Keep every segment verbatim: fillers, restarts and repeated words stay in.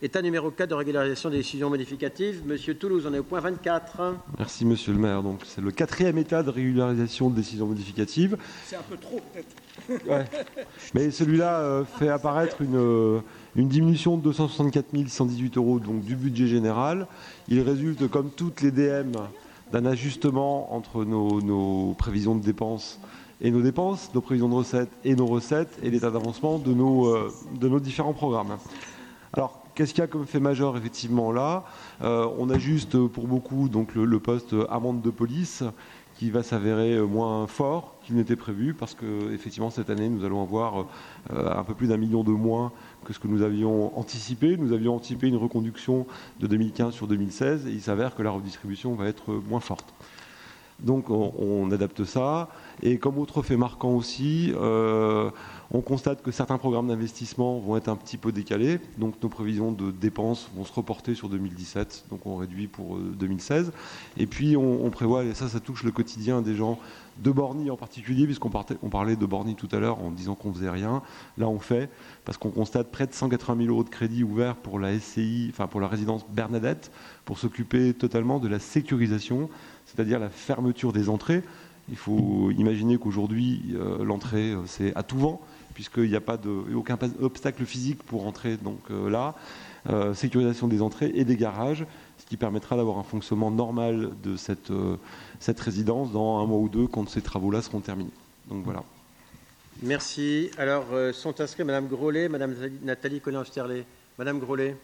État numéro quatre de régularisation des décisions modificatives. Monsieur Toulouse, on est au point vingt-quatre. Merci, monsieur le maire. Donc, c'est le quatrième état de régularisation de décisions modificatives. C'est un peu trop, peut-être. Ouais. Mais celui-là euh, fait apparaître une, euh, une diminution de deux cent soixante-quatre mille cent dix-huit euros donc, du budget général. Il résulte, comme toutes les D M, d'un ajustement entre nos, nos prévisions de dépenses et nos dépenses, nos prévisions de recettes et nos recettes, et l'état d'avancement de nos, euh, de nos différents programmes. Alors, qu'est-ce qu'il y a comme fait majeur effectivement là euh, On ajuste pour beaucoup donc, le, le poste amende de police qui va s'avérer moins fort qu'il n'était prévu parce que effectivement cette année nous allons avoir euh, un peu plus d'un million de moins que ce que nous avions anticipé. Nous avions anticipé une reconduction de deux mille quinze sur deux mille seize et il s'avère que la redistribution va être moins forte. Donc on, on adapte ça. Et comme autre fait marquant aussi, euh, on constate que certains programmes d'investissement vont être un petit peu décalés. Donc nos prévisions de dépenses vont se reporter sur deux mille dix-sept. Donc on réduit pour deux mille seize. Et puis on, on prévoit, et ça, ça touche le quotidien des gens de Borny en particulier, puisqu'on partait, on parlait de Borny tout à l'heure en disant qu'on faisait rien. Là on fait, parce qu'on constate près de cent quatre-vingt mille euros de crédit ouverts pour la S C I, enfin pour la résidence Bernadette, pour s'occuper totalement de la sécurisation, c'est-à-dire la fermeture des entrées. Il faut imaginer qu'aujourd'hui, euh, l'entrée, euh, c'est à tout vent, puisqu'il n'y a pas de, aucun obstacle physique pour entrer donc, euh, là. Euh, sécurisation des entrées et des garages, ce qui permettra d'avoir un fonctionnement normal de cette, euh, cette résidence dans un mois ou deux quand ces travaux-là seront terminés. Donc voilà. Merci. Alors, euh, sont inscrits Madame Grolet, Madame Nathalie Collin-Sterlet. Madame Grolet.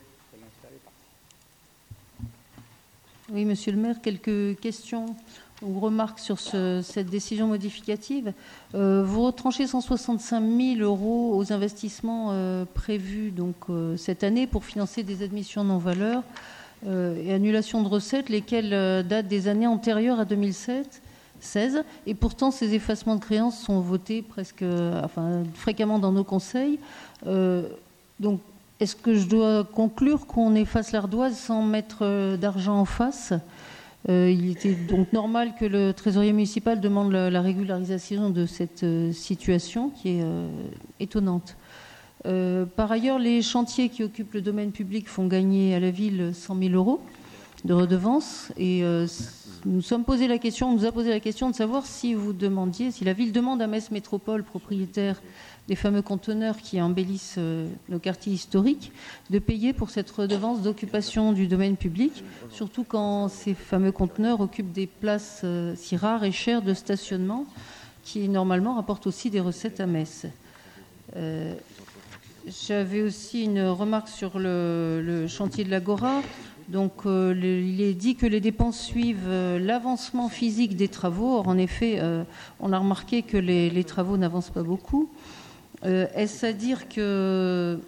Oui, monsieur le maire, quelques questions ou remarques sur ce, cette décision modificative. Euh, vous retranchez cent soixante-cinq mille euros aux investissements euh, prévus donc, euh, cette année pour financer des admissions non-valeurs euh, et annulation de recettes, lesquelles euh, datent des années antérieures à deux mille seize. Et pourtant, ces effacements de créances sont votés presque, euh, enfin, fréquemment dans nos conseils. Euh, donc, est-ce que je dois conclure qu'on efface l'ardoise sans mettre euh, d'argent en face ? Euh, il était donc normal que le trésorier municipal demande la, la régularisation de cette euh, situation qui est euh, étonnante. Euh, par ailleurs, les chantiers qui occupent le domaine public font gagner à la ville cent mille euros de redevances. Et euh, nous sommes posé la question, on nous a posé la question de savoir si vous demandiez, si la ville demande à Metz Métropole, propriétaire des fameux conteneurs qui embellissent euh, nos quartiers historiques, de payer pour cette redevance d'occupation du domaine public, surtout quand ces fameux conteneurs occupent des places euh, si rares et chères de stationnement, qui normalement rapportent aussi des recettes à Metz. Euh, J'avais aussi une remarque sur le, le chantier de l'Agora. Donc, euh, le, il est dit que les dépenses suivent euh, l'avancement physique des travaux. Or, en effet, euh, on a remarqué que les, les travaux n'avancent pas beaucoup. Euh, est-ce à dire que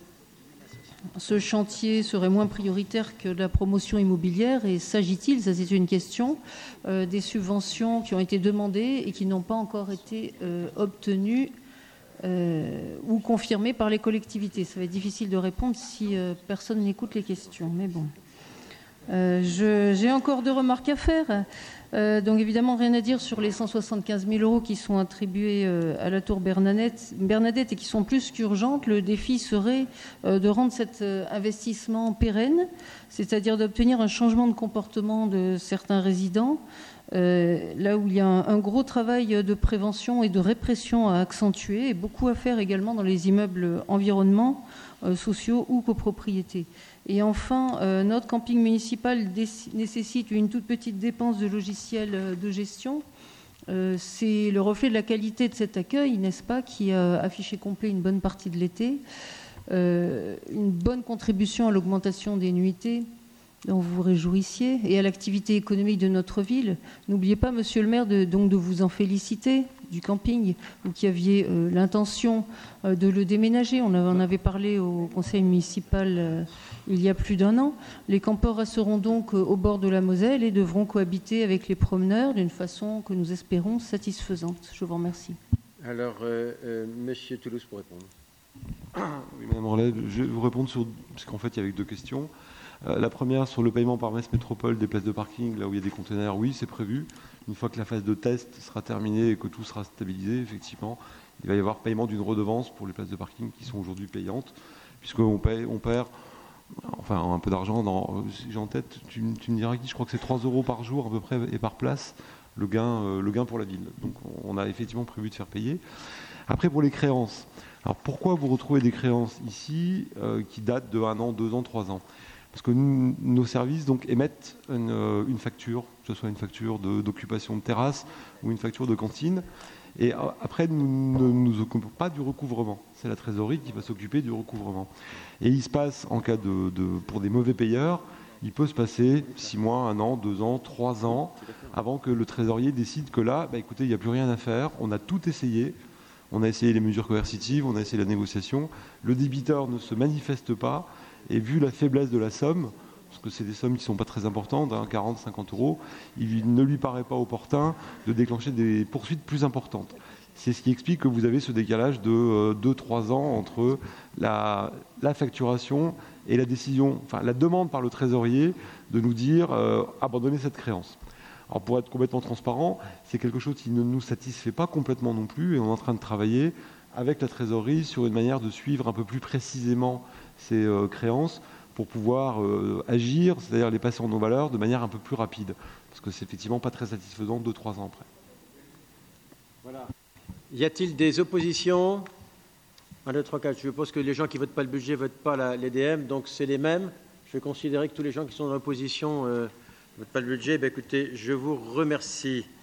ce chantier serait moins prioritaire que la promotion immobilière ? Et s'agit-il, ça c'est une question, euh, des subventions qui ont été demandées et qui n'ont pas encore été euh, obtenues euh, ou confirmées par les collectivités ? Ça va être difficile de répondre si euh, personne n'écoute les questions, mais bon. Euh, je, j'ai encore deux remarques à faire. Euh, donc évidemment, rien à dire sur les cent soixante-quinze mille euros qui sont attribués euh, à la tour Bernadette, Bernadette et qui sont plus qu'urgentes. Le défi serait euh, de rendre cet euh, investissement pérenne, c'est-à-dire d'obtenir un changement de comportement de certains résidents, euh, là où il y a un, un gros travail de prévention et de répression à accentuer et beaucoup à faire également dans les immeubles environnements, euh, sociaux ou copropriétés. Et enfin, euh, notre camping municipal dé- nécessite une toute petite dépense de logiciel euh, de gestion. Euh, c'est le reflet de la qualité de cet accueil, n'est-ce pas, qui a affiché complet une bonne partie de l'été. Euh, une bonne contribution à l'augmentation des nuitées dont vous vous réjouissiez et à l'activité économique de notre ville. N'oubliez pas, monsieur le maire, de, donc de vous en féliciter du camping, vous qui aviez euh, l'intention euh, de le déménager. On en avait parlé au conseil municipal euh, il y a plus d'un an. Les campeurs resteront donc euh, au bord de la Moselle et devront cohabiter avec les promeneurs d'une façon que nous espérons satisfaisante. Je vous remercie. Alors, euh, euh, monsieur Toulouse pour répondre. Oui, madame Relais, je vais vous répondre sur, parce qu'en fait il y avait deux questions. Euh, la première sur le paiement par Metz Métropole des places de parking, là où il y a des conteneurs, oui, c'est prévu. Une fois que la phase de test sera terminée et que tout sera stabilisé, effectivement, il va y avoir paiement d'une redevance pour les places de parking qui sont aujourd'hui payantes, puisqu'on paye, on perd enfin un peu d'argent, dans, j'ai en tête, tu, tu me diras qui, je crois que c'est trois euros par jour à peu près et par place, le gain, euh, le gain pour la ville. Donc on a effectivement prévu de faire payer. Après pour les créances, alors pourquoi vous retrouvez des créances ici euh, qui datent de un an, deux ans, trois ans? Parce que nous, nos services donc, émettent une, euh, une facture, que ce soit une facture de, d'occupation de terrasse ou une facture de cantine. Et après, nous ne nous occupons pas du recouvrement. C'est la trésorerie qui va s'occuper du recouvrement. Et il se passe, en cas de, de pour des mauvais payeurs, il peut se passer six mois, un an, deux ans, trois ans, avant que le trésorier décide que là, bah, écoutez, il n'y a plus rien à faire, on a tout essayé. On a essayé les mesures coercitives, on a essayé la négociation. Le débiteur ne se manifeste pas. Et vu la faiblesse de la somme, parce que c'est des sommes qui ne sont pas très importantes, hein, quarante, cinquante euros, il ne lui paraît pas opportun de déclencher des poursuites plus importantes. C'est ce qui explique que vous avez ce décalage de euh, deux trois ans entre la, la facturation et la décision, enfin la demande par le trésorier de nous dire euh, abandonner cette créance. Alors pour être complètement transparent, c'est quelque chose qui ne nous satisfait pas complètement non plus et on est en train de travailler avec la trésorerie sur une manière de suivre un peu plus précisément ces euh, créances pour pouvoir euh, agir, c'est-à-dire les passer en non-valeur de manière un peu plus rapide. Parce que c'est effectivement pas très satisfaisant deux trois ans après. Voilà. Y a-t-il des oppositions? un, deux, trois, quatre. Je suppose que les gens qui ne votent pas le budget ne votent pas la, l'E D M, donc c'est les mêmes. Je vais considérer que tous les gens qui sont dans l'opposition ne euh, votent pas le budget. Ben, écoutez, je vous remercie.